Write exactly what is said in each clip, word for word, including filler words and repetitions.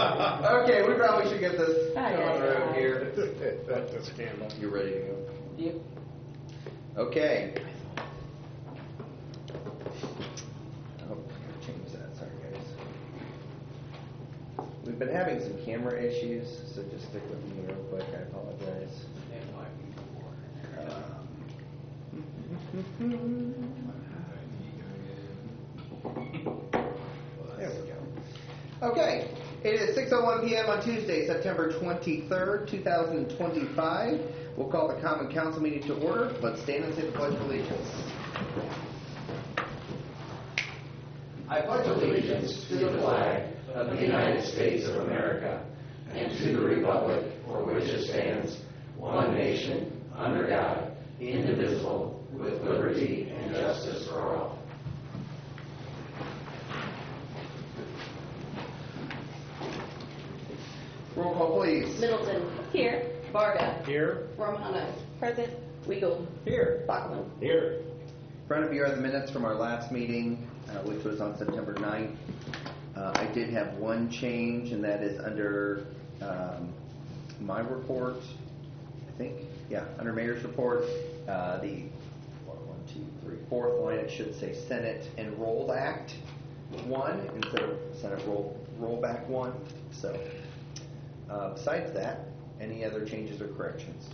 Okay, we probably should get this Ah, on yeah, the road yeah. here. That's a scandal. You ready to go? Yep. Okay. Oh, I gotta change that. Sorry, guys. We've been having some camera issues, so just stick with me real quick. I apologize. Um, There we go. Okay, it is six oh one p.m. on Tuesday, September twenty-third, two thousand twenty-five. We'll call the Common Council meeting to order. Let's stand and say the Pledge of Allegiance. I pledge allegiance to the flag of the United States of America and to the republic for which it stands, one nation, under God, indivisible, with liberty and justice for all. Roll call, please. Middleton. Here. Varga. Here. Romano. Present. Weigel. Here. Bachman. Here. In front of you are the minutes from our last meeting, uh, which was on September ninth. Uh, I did have one change, and that is under um, my report, I think. Yeah, under Mayor's report, uh, the one, two, three, fourth line, it should say Senate Enrolled Act one instead of Senate Roll Rollback one. So, uh, besides that, any other changes or corrections?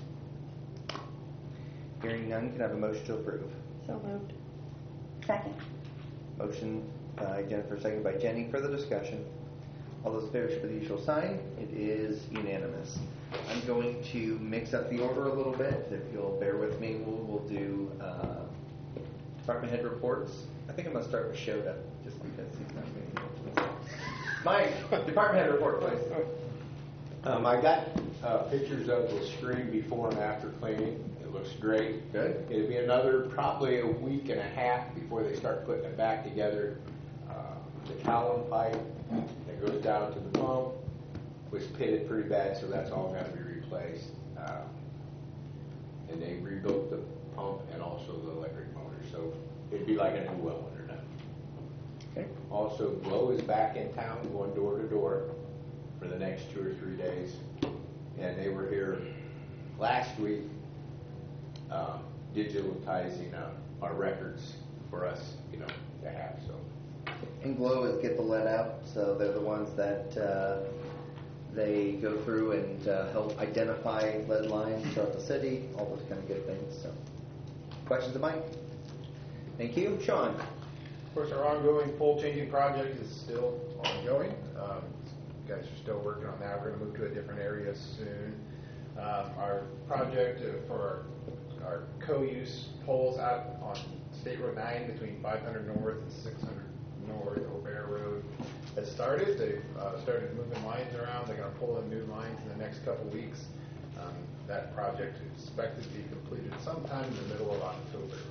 Hearing none, can I have a motion to approve? So moved. Second. Motion by Jennifer, second by Jenny. Further discussion. All those in favor should be the usual sign. It is unanimous. I'm going to mix up the order a little bit. If you'll bear with me, we'll, we'll do uh, department head reports. I think I'm going to start with Shota, just because he's not being Mike, department head report, please. Um, I got uh, pictures of the screen before and after cleaning. It looks great. Good. It'll be another probably a week and a half before they start putting it back together. Uh, the Cowan pipe that goes down to the pump was pitted pretty bad, so that's all got to be replaced. Uh, and they rebuilt the pump and also the electric motor, so it'd be like a new well when they're done. Okay. Also, Glow is back in town, going door to door for the next two or three days. And they were here last week uh, digitalizing uh, our records for us, you know, to have. So. And Glow is get the lead out, so they're the ones that uh, they go through and uh, help identify lead lines throughout the city, all those kind of good things. So, questions of Mike? Thank you. Sean? Of course, our ongoing pole changing project is still ongoing. Um, you guys are still working on that. We're going to move to a different area soon. Um, our project uh, for our, our co-use poles out on State Road nine between five hundred North and six hundred North, O'Bear Road, has started. They've uh, started moving lines around. They're going to pull in new lines in the next couple weeks. Um, that project is expected to be completed sometime in the middle of October.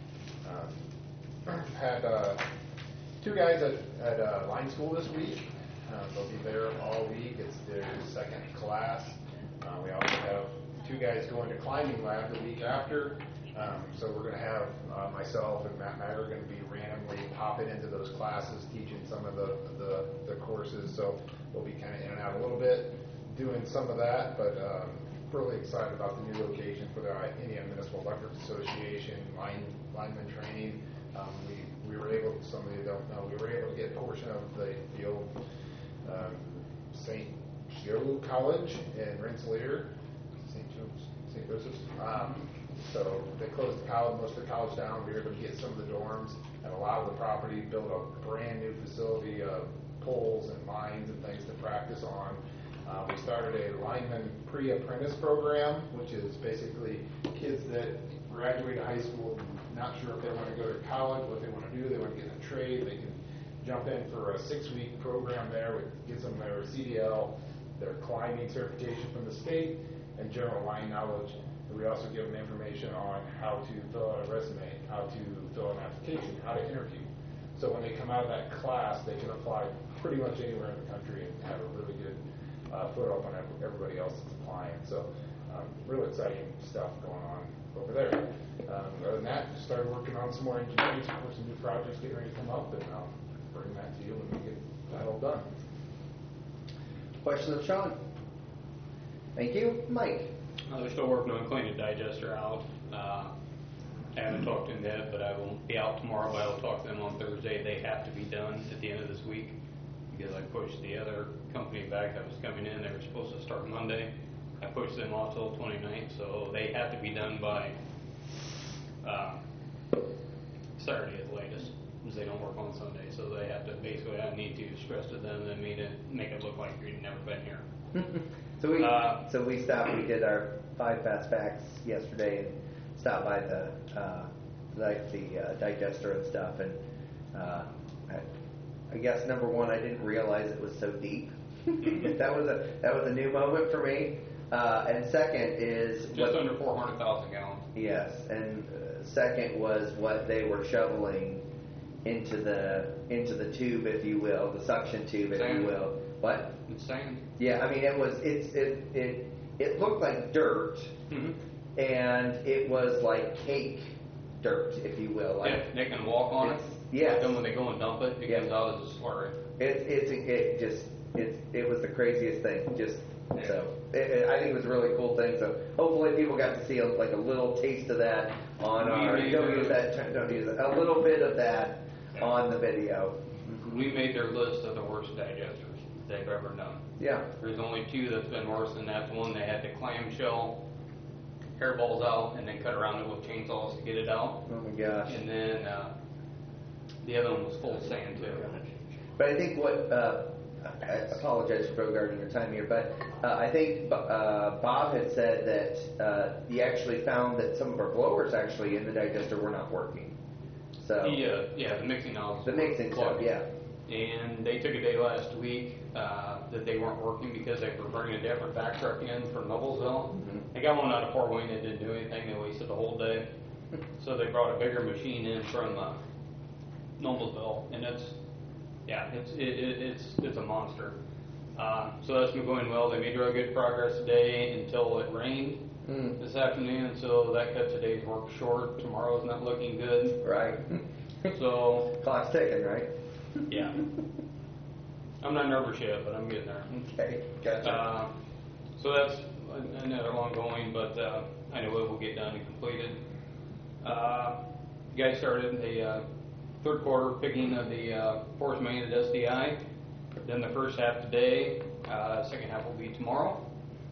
Um, had uh, two guys at, at uh, line school this week. Uh, they'll be there all week. It's their second class. Uh, we also have two guys going to climbing lab the week after. Um, so we're going to have uh, myself and Matt Matter are going to be randomly popping into those classes, teaching some of the, the, the courses. So we'll be kind of in and out a little bit, doing some of that, but um, really excited about the new location for the Indiana Municipal Electric Association line lineman training. Um, we, we were able, some of you don't know, we were able to get a portion of the, the old um, Saint Joe College in Rensselaer, Saint Joe's, Saint Joseph's. Um, so they closed the college, most of the college down. We were able to get some of the dorms and allow the property, build a brand new facility of poles and lines and things to practice on. Uh, we started a lineman pre-apprentice program, which is basically kids that graduate high school, not sure if they want to go to college, what they want to do, they want to get a trade, they can jump in for a six-week program there, which gives them their C D L, their climbing certification from the state, and general line knowledge. And we also give them information on how to fill out a resume, how to fill out an application, how to interview. So when they come out of that class, they can apply pretty much anywhere in the country and have a really good uh, foot up on everybody else that's applying. So um, real exciting stuff going on over there. Um, other than that, just started working on some more engineering, some more some new projects getting ready to come up, and I'll bring that to you when we get that all done. Questions of Sean? Thank you. Mike? Uh, they're still working on cleaning the digester out. Uh, I haven't talked to them yet, but I will be out tomorrow, but I will talk to them on Thursday. They have to be done at the end of this week because I pushed the other company back that was coming in. They were supposed to start Monday. I pushed them off till twenty-ninth, so they have to be done by uh, Saturday at the latest, because they don't work on Sunday. So they have to, basically, I need to stress to them and me to make it look like you've never been here. So we Uh, so we stopped. We did our five fast facts yesterday and stopped by the uh, like the uh, digester and stuff. And uh, I, I guess number one, I didn't realize it was so deep. that was a that was a new moment for me. Uh, and second is Just what, under four hundred thousand gallons. yes, and uh, second was what they were shoveling into the into the tube, if you will, the suction tube, if Sand. you will. What? It's sand. Yeah, I mean it was it's it it it looked like dirt, Mm-hmm. and it was like cake dirt, if you will. Like Yeah, they can walk on it. It's- yes. Then when they go and dump it, it Yeah. comes out as a slurry. it it's it just it's it was the craziest thing. Just so it, it, I think it was a really cool thing. So hopefully people got to see a, like a little taste of that on We our made don't our- use that term, don't use it, a little bit of that on the video. We made their list of the worst digesters they've ever done. Yeah. There's only two that's been worse than that. One, they had the clamshell hairballs out and then cut around it with chainsaws to get it out. Oh my gosh. And then uh, the other one was full of sand too. But I think what, uh, I apologize for bogarting your time here, but uh, I think uh, Bob had said that uh, he actually found that some of our blowers actually in the digester were not working. So The, uh, yeah, the mixing nozzles. the mixing stuff, plugged. yeah. And they took a day last week uh, that they weren't working because they were bringing a different back truck in from Noblesville. Mhm. They got one out of Fort Wayne that didn't do anything. They wasted the whole day. So they brought a bigger machine in from uh, Noblesville, and it's yeah, it's it, it, it's it's a monster. Uh, so that's been going well. They made real good progress today until it rained Mm. this afternoon. So that cut today's work short. Tomorrow's not looking good. Right. So Clock's ticking, right? yeah, I'm not nervous yet, but I'm getting there. Okay, gotcha. Uh, so that's another ongoing, but uh, I know it will get done and completed. Uh, you guys started the uh, third quarter picking of the uh, force main at S D I. Then the first half today, uh, second half will be tomorrow.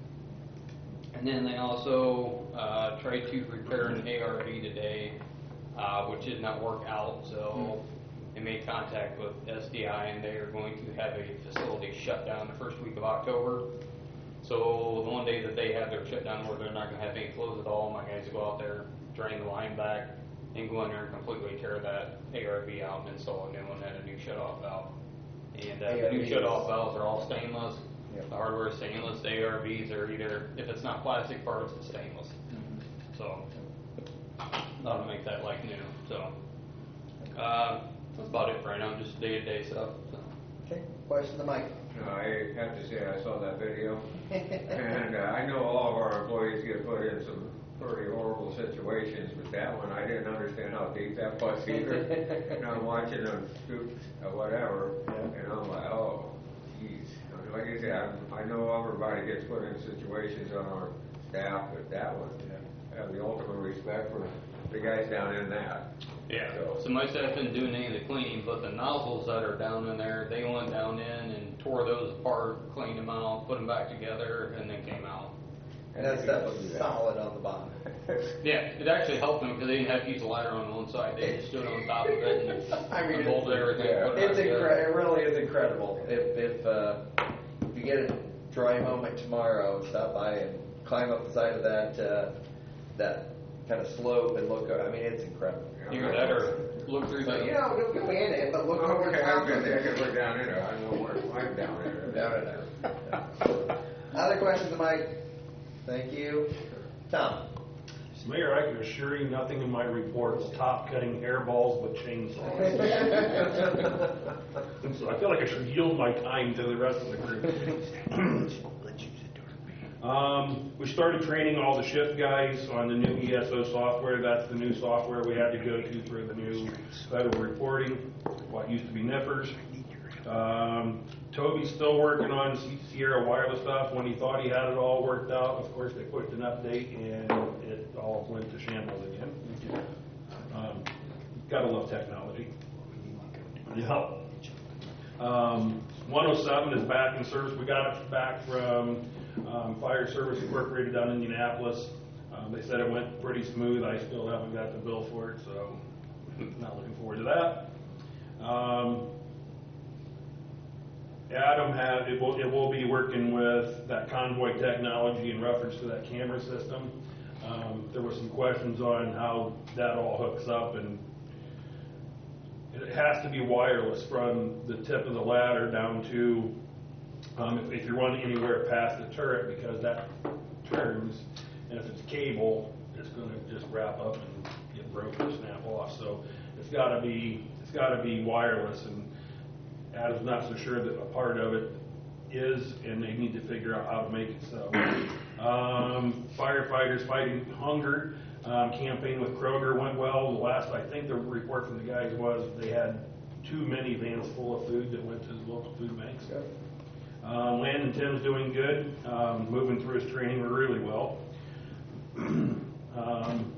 And then they also uh, tried to repair an A R V today, uh, which did not work out. So they made contact with S D I, and they are going to have a facility shut down the first week of October. So the one day that they have their shutdown where they're not going to have any flows at all, my guys will go out there, drain the line back, and go in there and completely tear that A R V out and install a new one and a new shut-off valve. And uh, the new A R Vs. shut-off valves are all stainless. Yep. The hardware is stainless. The A R Vs are either, if it's not plastic parts, it's stainless. So that'll make that like new. So uh, that's about it for right now, just day-to-day stuff. So. Okay, question to Mike. No, I have to say, I saw that video, and uh, I know all of our employees get put in some pretty horrible situations, but that one, I didn't understand how deep that was either. And I'm watching them scoop or whatever, and I'm like, oh, geez. Like I said, I'm, I know everybody gets put in situations on our staff, but that one, I have the ultimate respect for the guys down in that. Yeah. So- So my staff didn't do any of the cleaning, but the nozzles that are down in there, they went down in and tore those apart, cleaned them out, put them back together, and then came out. And that stuff was solid on the bottom. Yeah, it actually helped them because they didn't have to use a ladder on one side. They just stood on top of it and I mean, unbolted everything. yeah. put it It's back together. incre- it really is incredible. If if uh, if you get a dry moment tomorrow, stop by and climb up the side of that uh, that kind of slope and look. I mean, it's incredible. Either that or look through So the. you know, don't go in it, but look over Okay, the I top was of gonna say, I it. could look down in there, I know where, I'm down in there. Down in there. Other questions, Mike? Thank you, Tom. Mayor, I can assure you, nothing in my report is top cutting hairballs with chainsaws. So I feel like I should yield my time to the rest of the group. Um, we started training all the shift guys on the new E S O software. That's the new software we had to go to for the new federal reporting, what used to be N I F R S. Um, Toby's still working on C- Sierra wireless stuff. When he thought he had it all worked out, of course, they pushed an update and it all went to shambles again. Um, gotta love technology. Yeah. Um, one oh seven is back in service. We got it back from um, Fire Service Incorporated down in Indianapolis. Um, they said it went pretty smooth. I still haven't got the bill for it, so not looking forward to that. Um, Adam had, it will, it will be working with that Convoy technology in reference to that camera system. Um, there were some questions on how that all hooks up, and it has to be wireless from the tip of the ladder down to, um, if, if you're running anywhere past the turret, because that turns, and if it's cable, it's going to just wrap up and get broken or snap off. So it's got to be, it's got to be wireless, and Adam's not so sure that a part of it is, and they need to figure out how to make it so. Um, firefighters fighting hunger. Um, campaign with Kroger went well. The last, I think the report from the guys was they had two minivans full of food that went to the local food banks. Um, Landon Tim's doing good, um, moving through his training really well. um,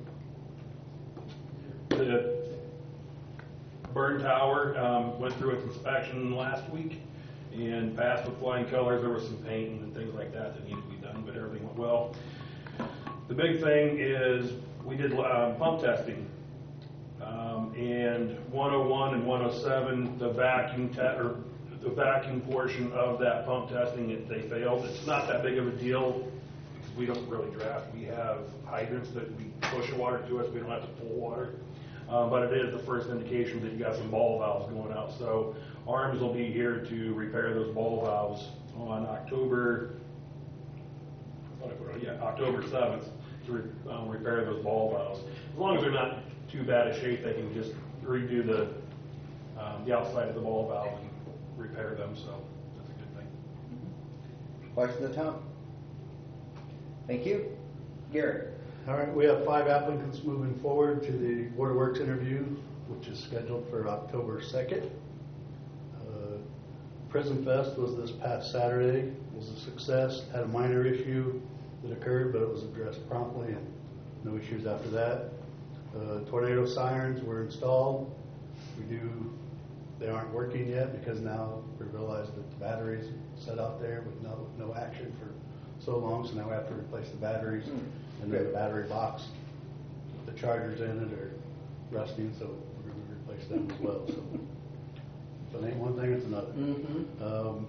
the burn tower um, went through its inspection last week and passed with flying colors. There was some painting and things like that that needed to be done, but everything went well. The big thing is we did uh, pump testing, um, and one oh one and one oh seven, the vacuum te- or the vacuum portion of that pump testing, it, they failed. It's not that big of a deal because we don't really draft. We have hydrants that we push water to us. We don't have to pull water, uh, but it is the first indication that you got some ball valves going out. So ARMS will be here to repair those ball valves on October. Yeah, October seventh to re, um, repair those ball valves. As long as they're not too bad a shape, they can just redo the um, the outside of the ball valve and repair them. So that's a good thing. Questions at Tom? Thank you. Garrett. All right, we have five applicants moving forward to the Board of Works interview, which is scheduled for October second. Uh, Prison Fest was this past Saturday. It was a success. Had a minor issue that occurred, but it was addressed promptly and no issues after that. Uh, tornado sirens were installed. We do, they aren't working yet because now we realize that the batteries set out there with no, no action for so long, so now we have to replace the batteries. Mm. And then the battery box, the chargers in it are rusting, so we're going to replace them as well. So if it ain't one thing, it's another. Mm-hmm. Um,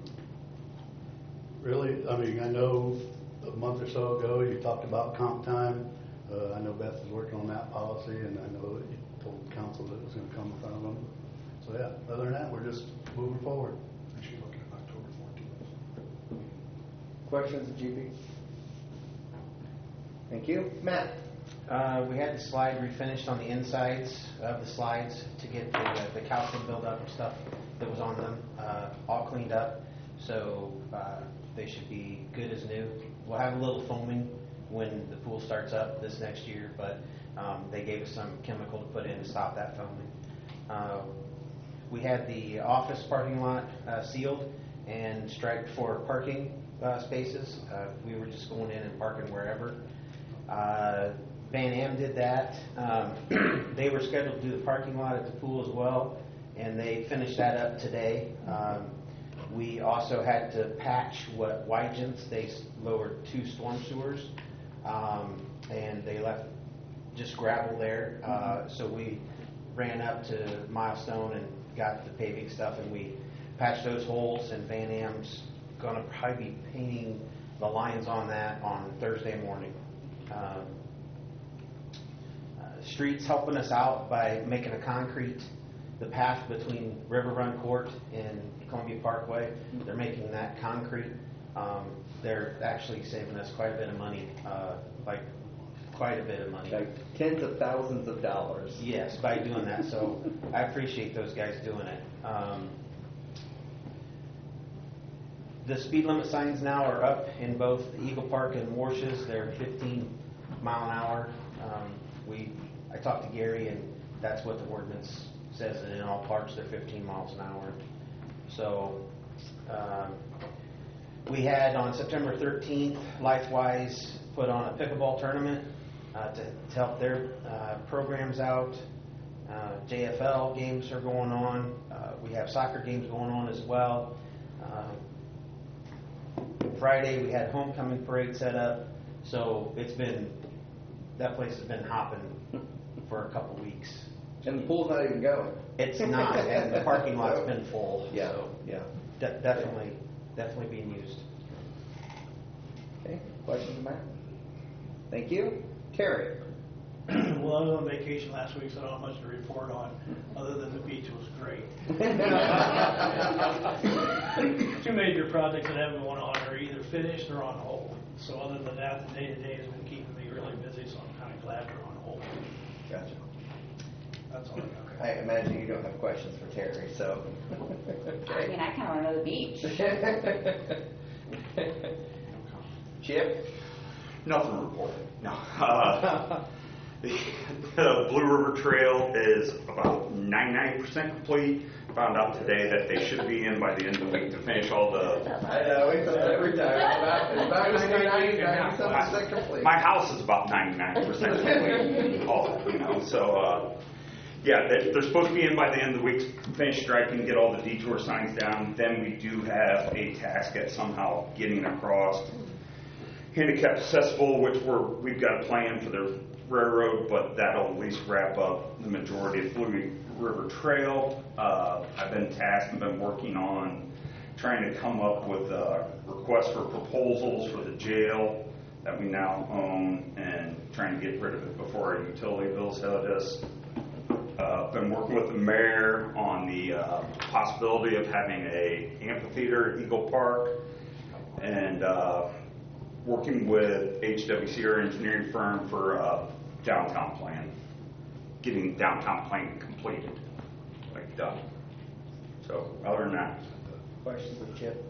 really, I mean, I know a month or so ago you talked about comp time. Uh, I know Beth is working on that policy, and I know that you told council that it was going to come in front of them. So yeah, other than that, we're just moving forward. And she's looking at October fourteenth. Questions of G P? Thank you. Matt. Uh, we had the slide refinished on the insides of the slides to get the, uh, the calcium buildup and stuff that was on them uh, all cleaned up. So uh, they should be good as new. We'll have a little foaming when the pool starts up this next year, but um, they gave us some chemical to put in to stop that foaming. Uh, we had the office parking lot uh, sealed and striped for parking uh, spaces. Uh, we were just going in and parking wherever. Uh, Van Am did that. Um, they were scheduled to do the parking lot at the pool as well, and they finished that up today. Um, we also had to patch what Wygens, they lowered two storm sewers, um, and they left just gravel there. Uh, so we ran up to Milestone and got the paving stuff, and we patched those holes, and Van Am's going to probably be painting the lines on that on Thursday morning. Um, uh, streets helping us out by making a concrete the path between River Run Court and Columbia Parkway. They're making that concrete. Um, they're actually saving us quite a bit of money, uh, like quite a bit of money. Like tens of thousands of dollars. Yes, by doing that. So I appreciate those guys doing it. Um, the speed limit signs now are up in both Eagle Park and Warshes. They're fifteen mile an hour. Um, we, I talked to Gary, and that's what the ordinance says, that in all parks they're fifteen miles an hour. So um, we had on September thirteenth, LifeWise put on a pickleball tournament uh, to, to help their uh, programs out. Uh, J F L games are going on. Uh, we have soccer games going on as well. Uh, Friday we had homecoming parade set up. So it's been, that place has been hopping for a couple weeks. And the pool's not even going. It's not, and the parking lot's been full. Yeah, So yeah. de- definitely, definitely being used. Okay, questions, Matt? Thank you. Terry? Well, I was on vacation last week, so I don't have much to report on, other than the beach was great. Two major projects that haven't went on are either finished or on hold. So other than that, the day-to-day has been keeping me really busy, so I'm kind of glad they're on hold. Gotcha. That's all I got. I imagine you don't have questions for Terry, so. I mean, I kind of want to know the beach. Chip? Nothing to report. No. Uh, the, the Blue River Trail is about ninety-nine percent complete. Found out today that they should be in by the end of the week to finish all the. I know, it's every time. About, it's about ninety-nine, ninety-seven percent complete. My house is about ninety-nine percent complete. All, you know, so, uh, yeah, they, they're supposed to be in by the end of the week, finish striping, get all the detour signs down. Then we do have a task at somehow getting across handicap accessible, which we're, we've got a plan for the railroad, but that'll at least wrap up the majority of Blue River Trail. Uh, I've been tasked and been working on trying to come up with a request for proposals for the jail that we now own and trying to get rid of it before our utility bills hit us. Uh, been working with the mayor on the uh, possibility of having a amphitheater at Eagle Park, and uh, working with H W C, our engineering firm, for a downtown plan, getting downtown plan completed, like done. So other than that, Questions with Chip?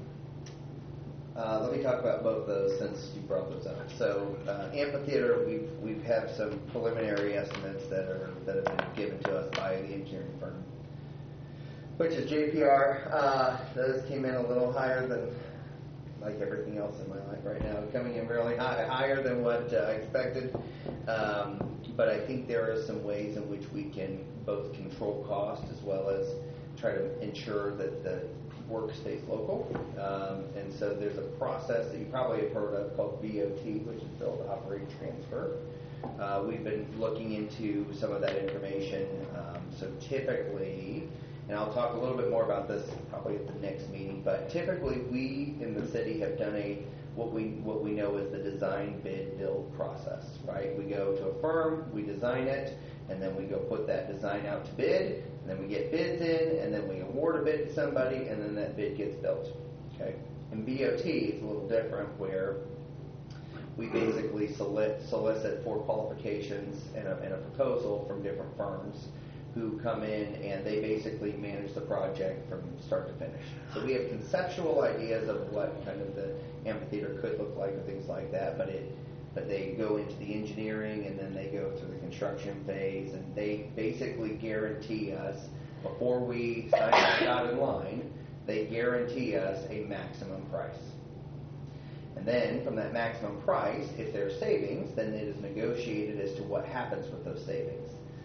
Uh, let me talk about both those since you brought those up. So uh, amphitheater, we've we've have some preliminary estimates that are that have been given to us by the engineering firm, which is J P R. Uh, those came in a little higher than, like everything else in my life right now, coming in really high, higher than what uh, I expected. Um, but I think there are some ways in which we can both control cost as well as try to ensure that the work stays local. Um, and so there's a process that you probably have heard of called B O T, which is Build, Operate, Transfer. Uh, we've been looking into some of that information. Um, so typically, and I'll talk a little bit more about this probably at the next meeting, but typically we in the city have done a what we what we know is the design, bid, build process, right? We go to a firm, we design it, and then we go put that design out to bid, and then we get bids in, and then we award a bid to somebody, and then that bid gets built, okay? In B O T, it's a little different, where we basically solicit, solicit for qualifications and a, and a proposal from different firms who come in, and they basically manage the project from start to finish. So we have conceptual ideas of what kind of the amphitheater could look like and things like that, but it but they go into the engineering, and then they go through the construction phase, and they basically guarantee us, before we sign the dotted line, they guarantee us a maximum price. And then from that maximum price, if there's savings, then it is negotiated as to what happens with those savings.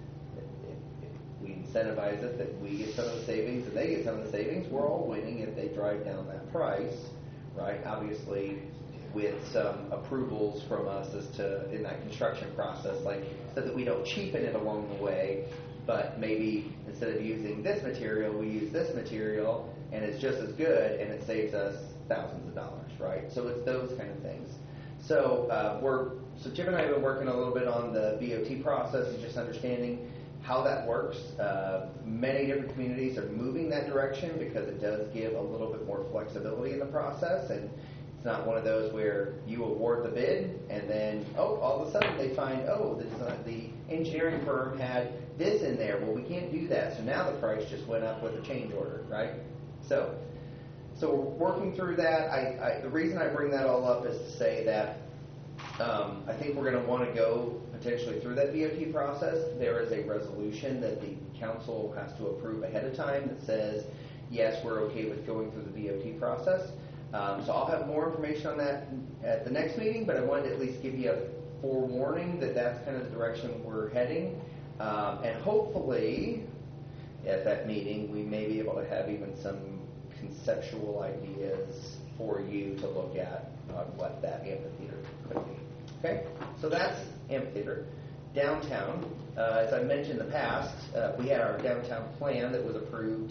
We incentivize it that we get some of the savings and they get some of the savings. We're all winning if they drive down that price, right? Obviously, with some approvals from us as to in that construction process, like so that we don't cheapen it along the way, but maybe instead of using this material, we use this material, and it's just as good, and it saves us thousands of dollars, right? So it's those kind of things. So uh, we're so Chip and I have been working a little bit on the B O T process and just understanding how that works. Uh, many different communities are moving that direction because it does give a little bit more flexibility in the process, and it's not one of those where you award the bid and then, oh, all of a sudden they find, oh, the, design, the engineering firm had this in there. Well, we can't do that, so now the price just went up with a change order, right? So, so we're working through that. I, I, the reason I bring that all up is to say that um, I think we're going to want to go potentially through that B O T process. There is a resolution that the council has to approve ahead of time that says yes, we're okay with going through the B O T process. Um, so I'll have more information on that at the next meeting, but I wanted to at least give you a forewarning that that's kind of the direction we're heading. Um, and hopefully, at that meeting, we may be able to have even some conceptual ideas for you to look at on what that amphitheater could be. Okay, so that's amphitheater. Downtown, uh, as I mentioned in the past, uh, we had our downtown plan that was approved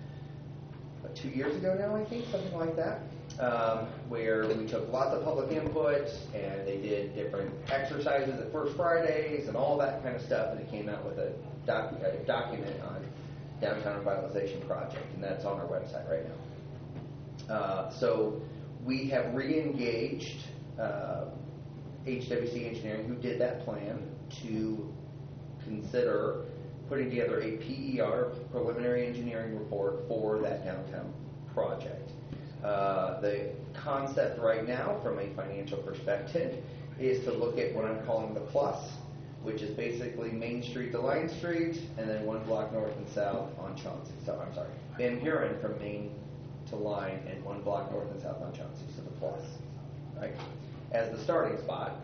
what, two years ago now, I think, something like that, um, where we took lots of public input and they did different exercises at First Fridays and all that kind of stuff, and it came out with a, doc, a document on Downtown Revitalization Project, and that's on our website right now. Uh, so we have re-engaged uh, H W C Engineering, who did that plan, to consider putting together a P E R, preliminary engineering report, for that downtown project. Uh, the concept right now, from a financial perspective, is to look at what I'm calling the plus, which is basically Main Street to Line Street, and then one block north and south on Chauncey. So I'm sorry, Van Buren from Main to Line, and one block north and south on Chauncey. So the plus, right, as the starting spot.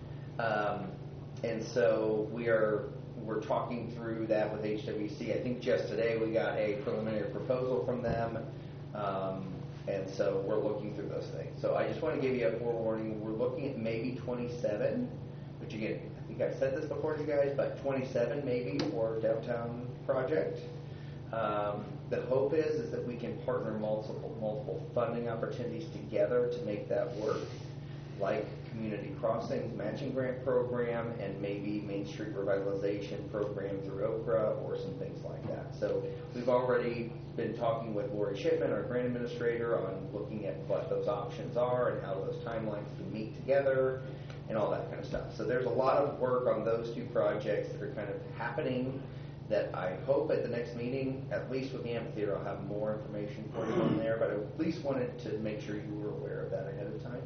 Um, and so we are we're talking through that with H W C. I think just today we got a preliminary proposal from them, um, and so we're looking through those things. So I just want to give you a forewarning. We're looking at maybe twenty-seven, which again, I think I've said this before to you guys, but twenty-seven maybe for downtown project. Um, the hope is is that we can partner multiple multiple funding opportunities together to make that work, like Community Crossings matching grant program and maybe Main Street revitalization program through Okra or some things like that. So we've already been talking with Lori Shipman, our grant administrator, on looking at what those options are and how those timelines can meet together and all that kind of stuff. So there's a lot of work on those two projects that are kind of happening that I hope at the next meeting, at least with the amphitheater, I'll have more information for you on there, but I at least wanted to make sure you were aware of that ahead of time.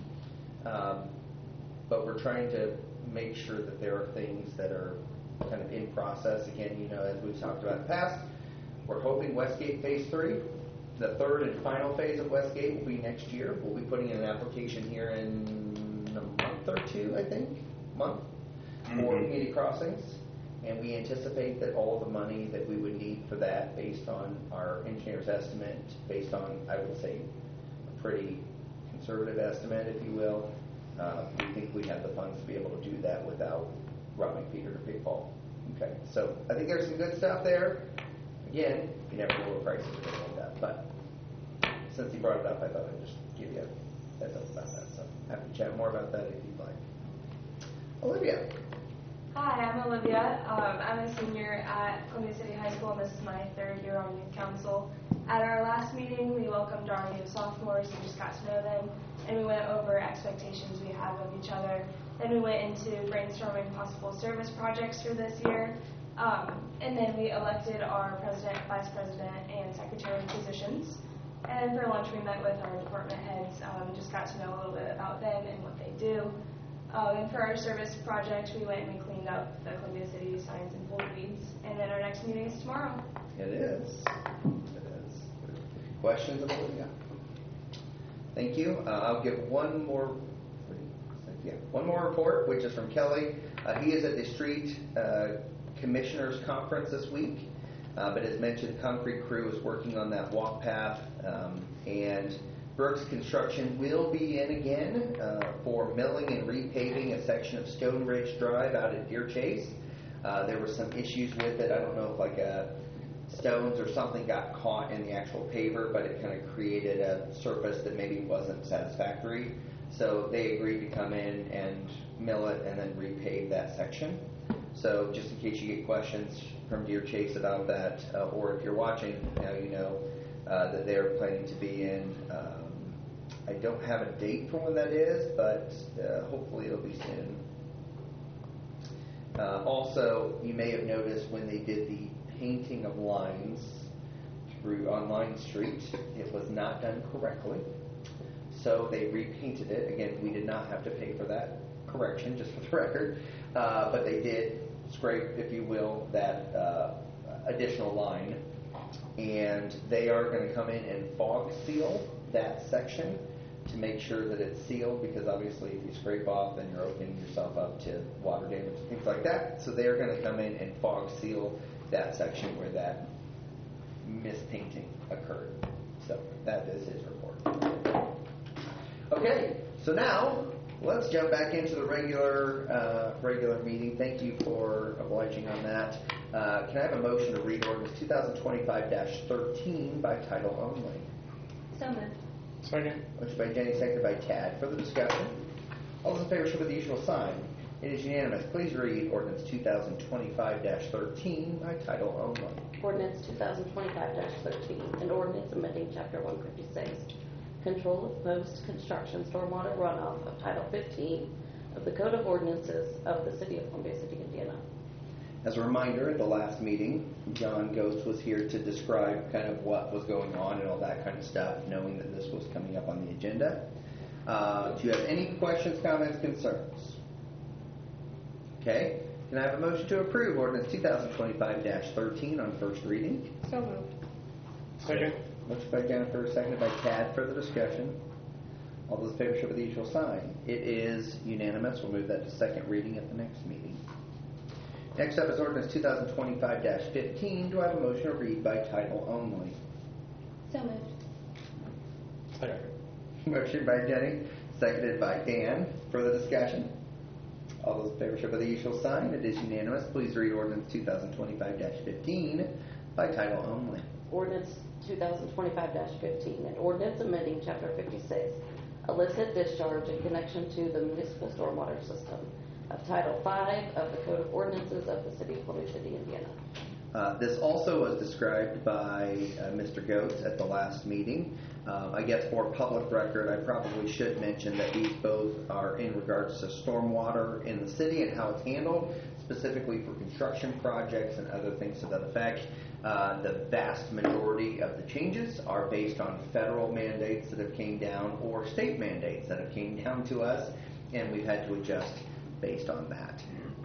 Um, but we're trying to make sure that there are things that are kind of in process. Again, you know, as we've talked about in the past, we're hoping Westgate Phase three, the third and final phase of Westgate, will be next year. We'll be putting in an application here in a month or two, I think, month, mm-hmm. for Community Crossings. And we anticipate that all of the money that we would need for that, based on our engineer's estimate, based on, I would say, a pretty conservative estimate, if you will, uh, we think we have the funds to be able to do that without robbing Peter to pay Paul. Okay, so I think there's some good stuff there. Again, you never know what prices are going to end up, but since you brought it up, I thought I'd just give you a heads up about that. So happy to chat more about that if you'd like. Olivia. Hi, I'm Olivia. Um, I'm a senior at Columbia City High School, and this is my third year on youth council. At our last meeting, we welcomed our new sophomores and just got to know them, and we went over expectations we have of each other. Then we went into brainstorming possible service projects for this year, um, and then we elected our president, vice president, and secretary positions. And then for lunch, we met with our department heads, um, just got to know a little bit about them and what they do. Um, and for our service project, we went and we cleaned up the Columbia City signs and pulled weeds. And then our next meeting is tomorrow. It is. It is. Questions of Olivia? Thank you. Uh, I'll give one more. Yeah, one more report, which is from Kelly. Uh, he is at the Street uh, Commissioners Conference this week. Uh, but as mentioned, Concrete Crew is working on that walk path, um, and Brooks Construction will be in again uh, for milling and repaving a section of Stone Ridge Drive out at Deer Chase. Uh, there were some issues with it. I don't know if like a stones or something got caught in the actual paver, but it kind of created a surface that maybe wasn't satisfactory. So they agreed to come in and mill it and then repave that section. So just in case you get questions from Deer Chase about that, uh, or if you're watching, now you know uh, that they're planning to be in. Um, I don't have a date for when that is, but uh, hopefully it'll be soon. Uh, also, you may have noticed when they did the painting of lines through on Line Street, it was not done correctly. So they repainted it. Again, we did not have to pay for that correction, just for the record. Uh, but they did scrape, if you will, that uh, additional line. and they are going to come in and fog seal that section to make sure that it's sealed, because obviously if you scrape off, then you're opening yourself up to water damage and things like that. So they're going to come in and fog seal that section where that mispainting occurred. So that is his report. Okay, so now let's jump back into the regular uh, regular meeting. Thank you for obliging on that. Uh, can I have a motion to read ordinance twenty twenty-five dash thirteen by title only? So moved. Second. Motion by Jenny, seconded by Tad. Further discussion? All those in favor show by the usual sign. It is unanimous. Please read ordinance twenty twenty-five dash thirteen by title only. Ordinance twenty twenty-five dash thirteen, an ordinance amending Chapter one fifty-six, Control of Post-Construction Stormwater Runoff of Title fifteen of the Code of Ordinances of the City of Columbia City, Indiana. As a reminder, at the last meeting, John Ghost was here to describe kind of what was going on and all that kind of stuff, knowing that this was coming up on the agenda. Uh, do you have any questions, comments, concerns? Okay. Can I have a motion to approve ordinance twenty twenty-five dash thirteen on first reading? So moved. Second. Motion by Jennifer, seconded by Tad. Further discussion? All those in favor show by the usual sign. It is unanimous. We'll move that to second reading at the next meeting. Next up is ordinance twenty twenty-five dash fifteen. Do I have a motion to read by title only? So moved. Second. Motion by Jenny, seconded by Dan. Further discussion? All those in favor show by the usual sign. It is unanimous. Please read ordinance twenty twenty-five dash fifteen by title only. Ordinance twenty twenty-five dash fifteen, an ordinance amending Chapter fifty-six, illicit discharge in connection to the municipal stormwater system of Title five of the Code of Ordinances of the City of Columbia City, Indiana. Uh, this also was described by uh, Mister Goetz at the last meeting. Um, I guess for public record, I probably should mention that these both are in regards to stormwater in the city and how it's handled, specifically for construction projects and other things to that effect. Uh, the vast majority of the changes are based on federal mandates that have came down or state mandates that have came down to us, and we've had to adjust based on that.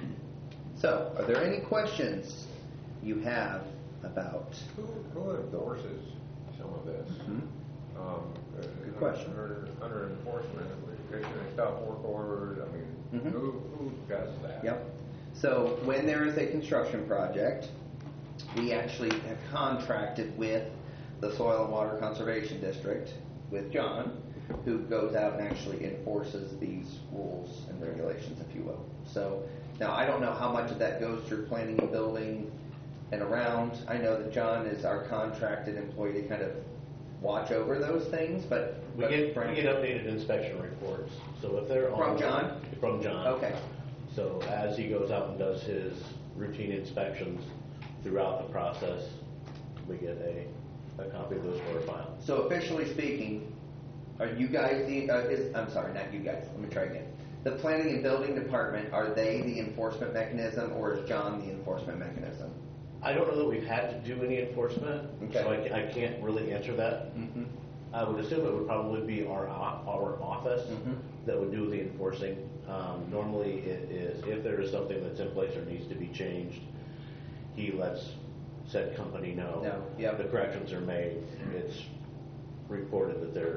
So, are there any questions you have about? Who, who endorses some of this? Hmm? Um, Good question. Under, under enforcement, issuing stop work orders, I mean, Mhm. who, who does that? Yep. So when there is a construction project, we actually have contracted with the Soil and Water Conservation District, with John, who goes out and actually enforces these rules and regulations, if you will. So now I don't know how much of that goes through planning and building and around. I know that John is our contracted employee to kind of watch over those things, but We but get, Frank- we get updated inspection reports, so if they're on. From John? From John. Okay. So as he goes out and does his routine inspections throughout the process, we get a, a copy of those for our file. So officially speaking, are you guys the, uh, is, I'm sorry, not you guys, let me try again. The planning and building department, are they the enforcement mechanism, or is John the enforcement mechanism? I don't know that we've had to do any enforcement, Okay. so I, I can't really answer that. Mm-hmm. I would assume it would probably be our, o- our office Mhm. that would do the enforcing. Um, normally it is, if there is something that's in place or needs to be changed, he lets said company know. No, yep. The corrections are made, it's reported that they're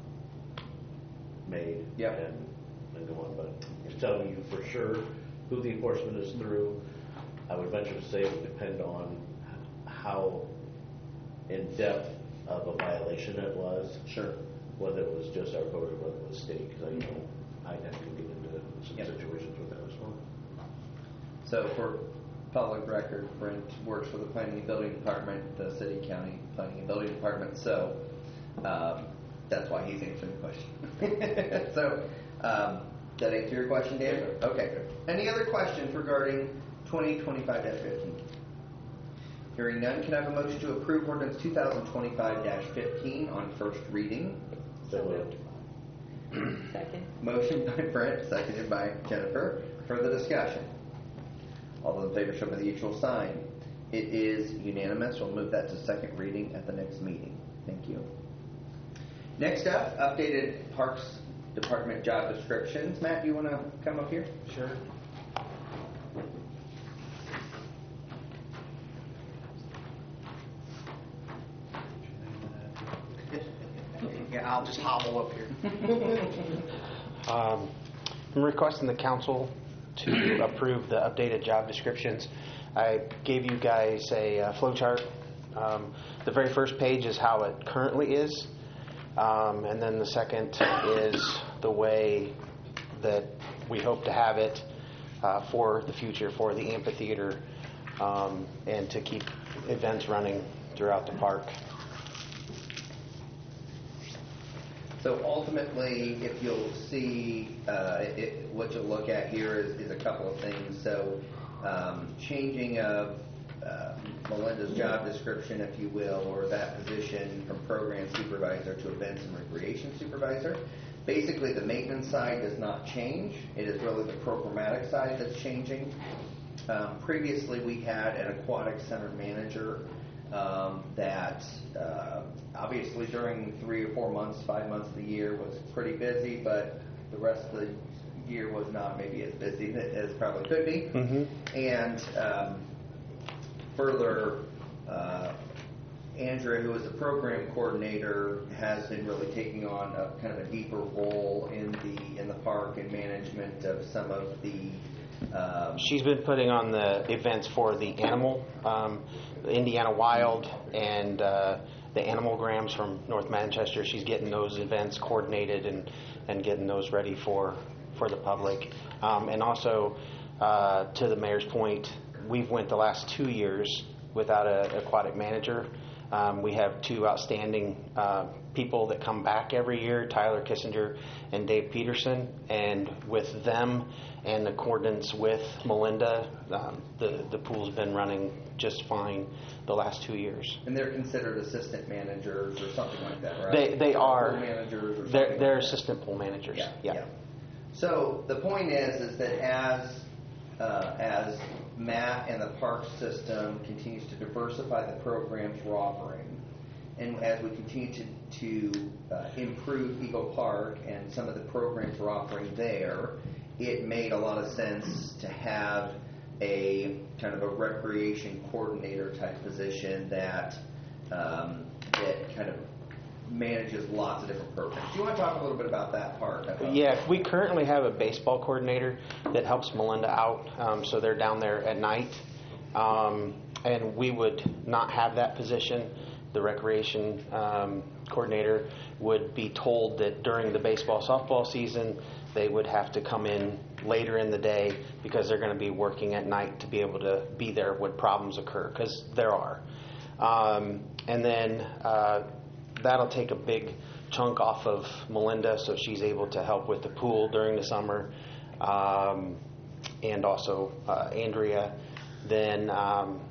made. Yep. And, and go on, but to tell you for sure who the enforcement is through, I would venture to say it would depend on how in-depth of a violation it was. Sure. Whether it was just our code or whether it was state, because I know I have to get into some Yep. situations with that as well. So for public record, Brent works for the planning and building department, the city county planning and building department, so um, that's why he's answering the question. So, um, does that answer your question, Dan? Okay. Any other questions regarding twenty twenty-five dash fifteen? Hearing none, can I have a motion to approve ordinance twenty twenty-five dash fifteen on first reading? So moved. Second. Motion by Brent, seconded by Jennifer. Further discussion? All those in favor show by the usual sign. It is unanimous. We'll move that to second reading at the next meeting. Thank you. Next up, updated Parks Department job descriptions. Matt, do you want to come up here? Sure. I'll just hobble up here. Um, I'm requesting the council to approve the updated job descriptions. I gave you guys a uh, flow chart. Um, the very first page is how it currently is, um, and then the second is the way that we hope to have it uh, for the future, for the amphitheater, um, and to keep events running throughout the park. So ultimately, if you'll see, uh, it, what you'll look at here is, is a couple of things. So um, changing of uh, Melinda's job description, if you will, or that position from program supervisor to events and recreation supervisor. Basically, the maintenance side does not change. It is really the programmatic side that's changing. Um, previously, we had an aquatic center manager um, that uh, obviously during three or four months, five months of the year was pretty busy, but the rest of the year was not maybe as busy as probably could be. Mm-hmm. And um, further, uh, Andrea, who is the program coordinator, has been really taking on a kind of a deeper role in the in the park and management of some of the. Um, She's been putting on the events for the animal, um, the Indiana Wild, and uh, the Animalgrams from North Manchester. She's getting those events coordinated and, and getting those ready for, for the public. Um, and also, uh, to the mayor's point, we've went the last two years without an aquatic manager. Um, we have two outstanding uh, people that come back every year, Tyler Kissinger and Dave Peterson, and with them and the coordinates with Melinda, um, the, the pool's been running just fine the last two years. And they're considered assistant managers or something like that, right? They they are. Pool managers or something They're, like they're that. assistant pool managers. Yeah, yeah. yeah. So the point is, is that as uh, as Matt and the park system continues to diversify the programs we're offering, and as we continue to to uh, improve Eagle Park and some of the programs we're offering there, it made a lot of sense to have a kind of a recreation coordinator type position that um, that kind of manages lots of different programs. Do you want to talk a little bit about that part? About Yeah, we currently have a baseball coordinator that helps Melinda out, um, so they're down there at night, um, and we would not have that position. The recreation um, coordinator would be told that during the baseball softball season they would have to come in later in the day because they're going to be working at night to be able to be there when problems occur, because there are. Um, and then uh, that'll take a big chunk off of Melinda, so she's able to help with the pool during the summer, um, and also uh, Andrea. Then um,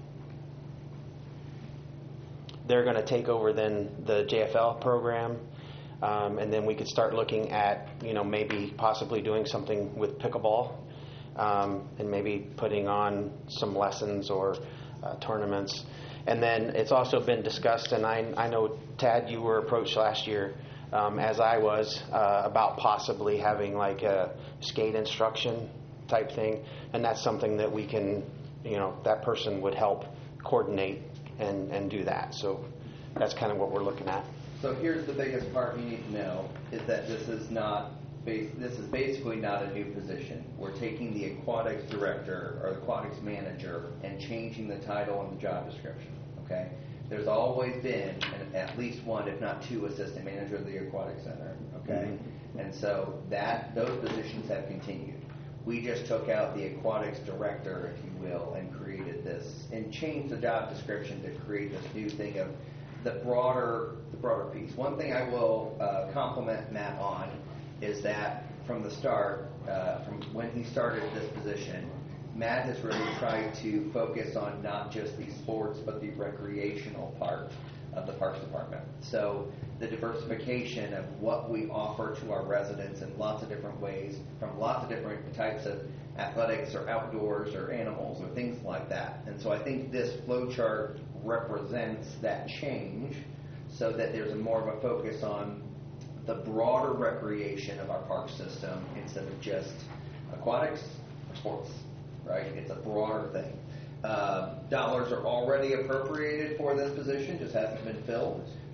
they're going to take over then the J F L program, um, and then we could start looking at, you know, maybe possibly doing something with pickleball, um, and maybe putting on some lessons or uh, tournaments. And then it's also been discussed, and I, I know, Tad, you were approached last year, um, as I was, uh, about possibly having like a skate instruction type thing, and that's something that we can, you know, that person would help coordinate and, and do that. So that's kind of what we're looking at. So here's the biggest part you need to know, is that this is not, bas- this is basically not a new position. We're taking the aquatics director or the aquatics manager and changing the title and the job description, okay? There's always been an, at least one, if not two, assistant manager of the aquatic center, okay? Mm-hmm. And so that those positions have continued. We just took out the aquatics director, if you will, and created this, and changed the job description to create this new thing of the broader, the broader piece. One thing I will uh, compliment Matt on is that from the start, uh, from when he started this position, Matt has really tried to focus on not just the sports, but the recreational part of the Parks Department. So the diversification of what we offer to our residents in lots of different ways, from lots of different types of athletics or outdoors or animals or things like that. And so I think this flow chart represents that change so that there's a more of a focus on the broader recreation of our park system instead of just aquatics or sports, right? It's a broader thing. Uh, dollars are already appropriated for this position, just hasn't been filled.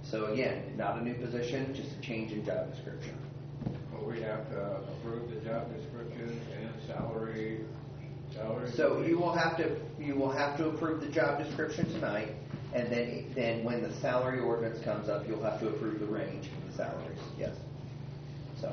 So again, not a new position, just a change in job description. Well, we have to approve the job description and salary, salary. So you will have to, you will have to approve the job description tonight, and then, then when the salary ordinance comes up, you'll have to approve the range of the salaries, yes. So.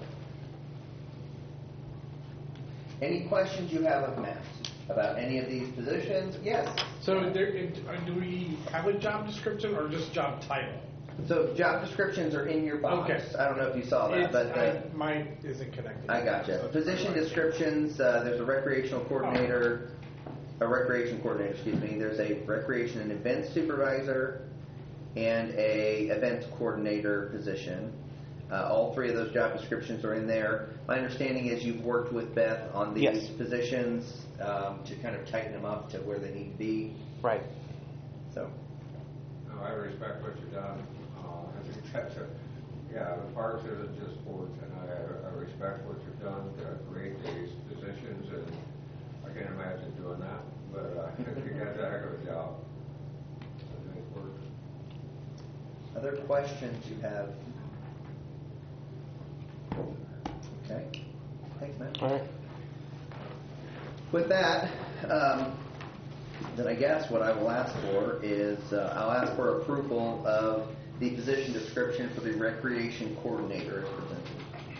Any questions you have of Matt about any of these positions? Yes. So there, uh, do we have a job description or just job title? So job descriptions are in your box. Okay. I don't know if you saw that, It's- but uh, I- mine isn't connected. I gotcha. So- Position descriptions, uh, there's a recreational coordinator, a recreation coordinator, excuse me. There's a recreation and events supervisor and a events coordinator position. Uh, all three of those job descriptions are in there. My understanding is you've worked with Beth on these Yes. positions um, to kind of tighten them up to where they need to be. Right. So, No, I respect what you've done. Uh, I think that's a, yeah, the parks isn't just sports, and I, I respect what you've done to create these positions, and I can't imagine doing that, but uh, I think that's a heck of a job. I think it's work. other questions you have? Okay. Thanks, man. All right. With that, um, then I guess what I will ask for is uh, I'll ask for approval of the position description for the recreation coordinator as presented.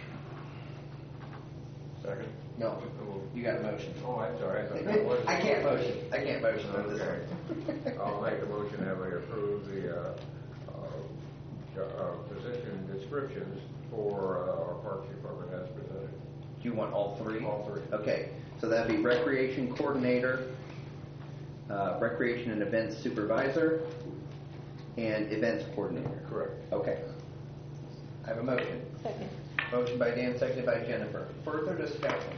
Second? No, you got a motion. Oh, I'm sorry. I thought that was- I can't motion. I can't motion on this Okay. one. I'll make a motion that we approve the uh, uh, jo- uh, position descriptions for uh, our Parks Department as presented. Do you want all three? All three. Okay, so that'd be recreation coordinator, uh, recreation and events supervisor, and events coordinator. Correct. Okay. I have a motion. Second. Motion by Dan, seconded by Jennifer. Further discussion?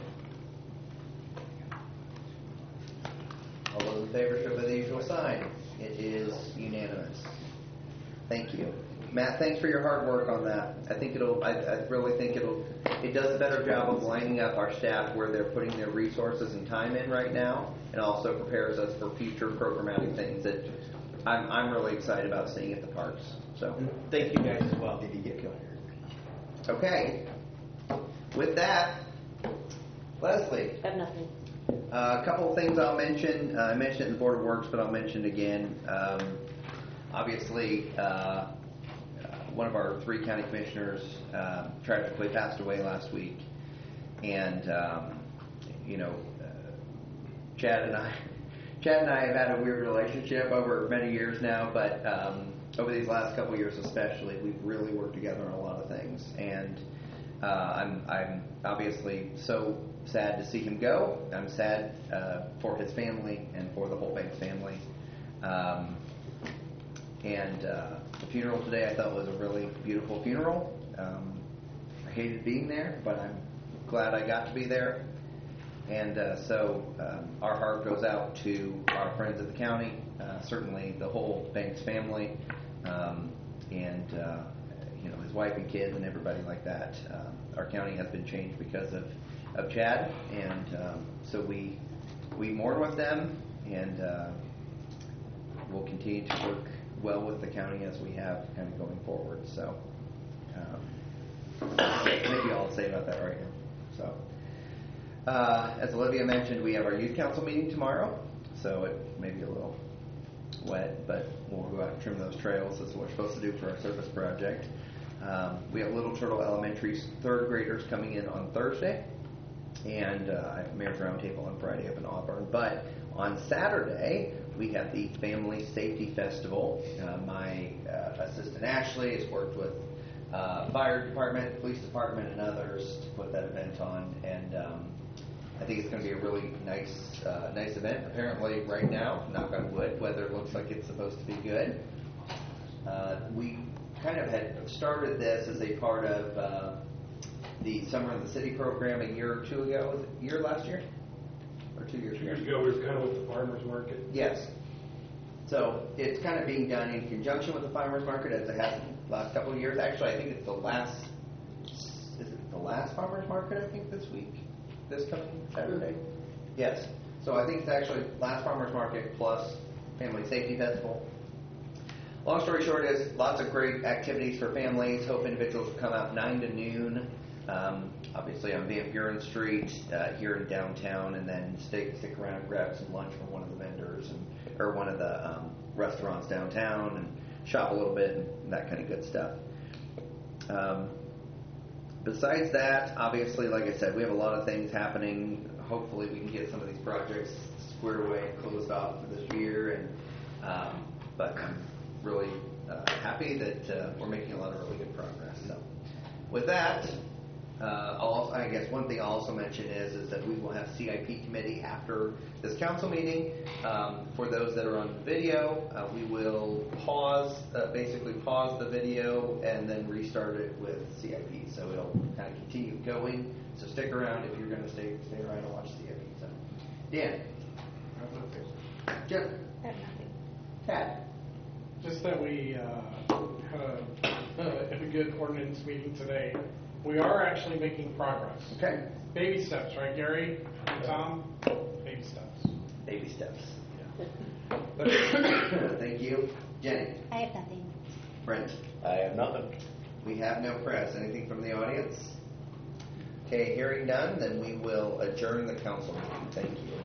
All those in favor show by the usual sign. It is unanimous. Thank you. Matt, thanks for your hard work on that. I think it'll, I, I really think it'll, it does a better job of lining up our staff where they're putting their resources and time in right now, and also prepares us for future programmatic things that I'm, I'm really excited about seeing at the parks. So, Thank you guys as well. did you get killed? Okay. With that, Leslie. I have nothing. Uh, a couple of things I'll mention. Uh, I mentioned it in the Board of Works, but I'll mention it again. Um, obviously, uh, uh, one of our three county commissioners uh, tragically passed away last week, and um, you know, uh, Chad and I, Chad and I have had a weird relationship over many years now, but um, over these last couple of years especially, we've really worked together on a lot of things, and uh, I'm I'm obviously so sad to see him go. I'm sad uh, for his family and for the whole Banks family. Um, and uh, the funeral today I thought was a really beautiful funeral. Um, I hated being there, but I'm glad I got to be there. And uh, so um, our heart goes out to our friends at the county, uh, certainly the whole Banks family, um, and uh, you know, his wife and kids and everybody like that. Um, our county has been changed because of of Chad, and um, so we we mourn with them, and uh, we'll continue to work well with the county as we have kind of going forward. So um, maybe all I'll say about that right now. So uh, as Olivia mentioned, we have our youth council meeting tomorrow, so it may be a little wet, but we'll go out and trim those trails. That's what we're supposed to do for our service project. Um, we have Little Turtle Elementary's third graders coming in on Thursday, and uh, I have Mayor's Roundtable on Friday up in Auburn. But on Saturday, we have the Family Safety Festival. Uh, my uh, assistant Ashley has worked with uh, fire department, police department, and others to put that event on, and um, I think it's going to be a really nice, uh, nice event. Apparently, right now, knock on wood, weather looks like it's supposed to be good. Uh, we kind of had started this as a part of uh, the Summer in the City program a year or two ago. Was it a year last year? Or two years Two ago? years ago, we was kind of with the farmer's market. Yes. So it's kind of being done in conjunction with the farmer's market as it has the last couple of years. Actually, I think it's the last, is it the last farmer's market, I think, this week? This coming Saturday? Yes. So I think it's actually last farmer's market plus Family Safety Festival. long story short is lots of great activities for families. Hope individuals will come out nine to noon. Um, obviously on Van Buren Street uh, here in downtown, and then stick stick around and grab some lunch from one of the vendors and or one of the um, restaurants downtown and shop a little bit and that kind of good stuff. Um, besides that, obviously, like I said, we have a lot of things happening. Hopefully, we can get some of these projects squared away and closed off for this year. And um, but I'm really uh, happy that uh, we're making a lot of really good progress. So, with that. Uh, also, I guess one thing I'll also mention is is that we will have C I P committee after this council meeting. Um, for those that are on video, uh, we will pause, uh, basically pause the video and then restart it with C I P. So it'll kind of continue going. So stick around if you're going to stay stay around and watch C I P. So, Dan, Jeff, I have nothing. Tad. Just that we uh, had a, a good ordinance meeting today. We are actually making progress. Okay. Baby steps, right, Gary and Tom? Baby steps. Baby steps. Yeah. Thank you. Jenny. I have nothing. Brent. I have nothing. We have no press. Anything from the audience? Okay, hearing none, then we will adjourn the council meeting. Thank you.